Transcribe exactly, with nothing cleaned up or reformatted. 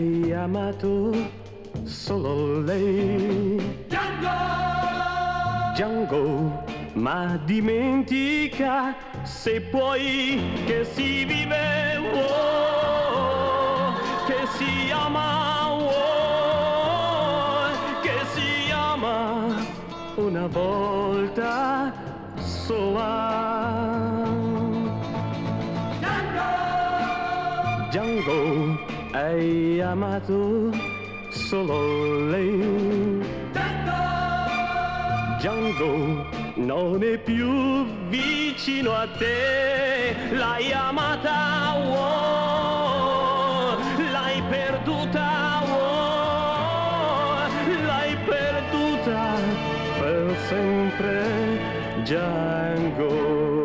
hai amato solo lei. Django! Django, ma dimentica se puoi che si vive, oh, che si ama, oh, che si ama una volta sola. Django, hai amato solo lei. Django, non è più vicino a te, l'hai amata, oh, l'hai perduta, oh, l'hai perduta per sempre, Django.